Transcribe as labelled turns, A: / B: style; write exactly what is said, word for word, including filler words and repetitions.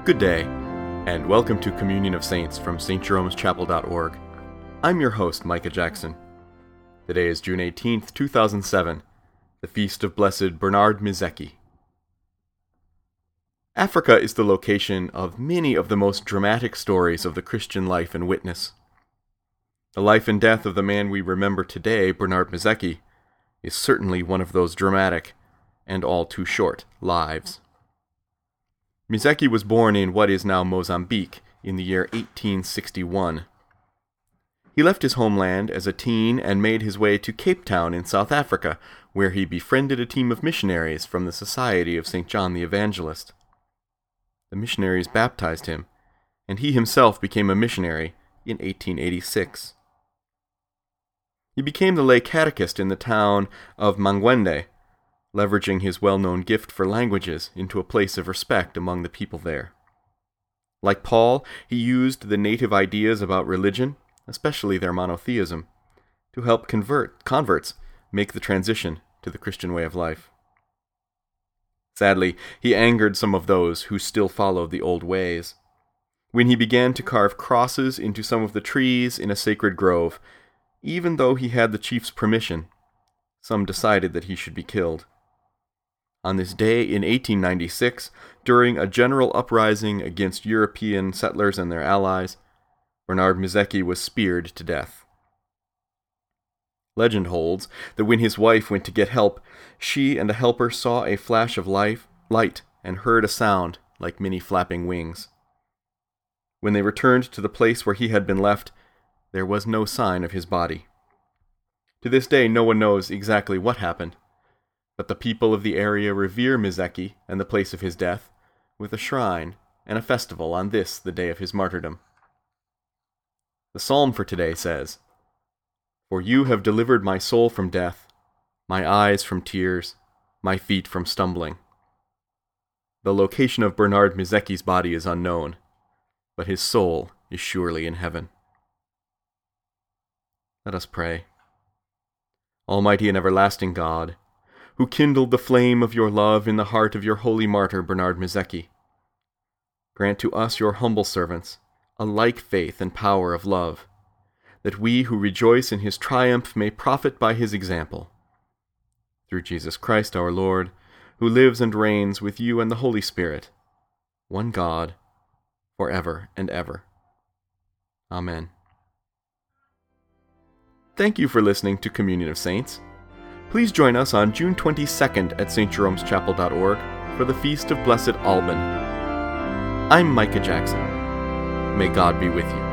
A: Good day, and welcome to Communion of Saints from Saint Jerome's Chapel dot org. I'm your host, Micah Jackson. Today is June eighteenth, two thousand seven, the feast of Blessed Bernard Mizeki. Africa is the location of many of the most dramatic stories of the Christian life and witness. The life and death of the man we remember today, Bernard Mizeki, is certainly one of those dramatic and all too short lives. Mizeki was born in what is now Mozambique in the year eighteen sixty-one. He left his homeland as a teen and made his way to Cape Town in South Africa, where he befriended a team of missionaries from the Society of Saint John the Evangelist. The missionaries baptized him, and he himself became a missionary in eighteen eighty-six. He became the lay catechist in the town of Mangwende, leveraging his well-known gift for languages into a place of respect among the people there. Like Paul, he used the native ideas about religion, especially their monotheism, to help convert converts make the transition to the Christian way of life. Sadly, he angered some of those who still followed the old ways. When he began to carve crosses into some of the trees in a sacred grove, even though he had the chief's permission, some decided that he should be killed. On this day in eighteen ninety-six, during a general uprising against European settlers and their allies, Bernard Mizeki was speared to death. Legend holds that when his wife went to get help, she and a helper saw a flash of life, light and heard a sound like many flapping wings. When they returned to the place where he had been left, there was no sign of his body. To this day, no one knows exactly what happened, but the people of the area revere Mizeki and the place of his death with a shrine and a festival on this, the day of his martyrdom. The psalm for today says, "For you have delivered my soul from death, my eyes from tears, my feet from stumbling." The location of Bernard Mizeki's body is unknown, but his soul is surely in heaven. Let us pray. Almighty and everlasting God, who kindled the flame of your love in the heart of your holy martyr Bernard Mizeki, grant to us, your humble servants, a like faith and power of love, that we who rejoice in his triumph may profit by his example. Through Jesus Christ our Lord, who lives and reigns with you and the Holy Spirit, one God, for ever and ever. Amen. Thank you for listening to Communion of Saints. Please join us on June twenty-second at Saint Jerome's Chapel dot org for the Feast of Blessed Alban. I'm Micah Jackson. May God be with you.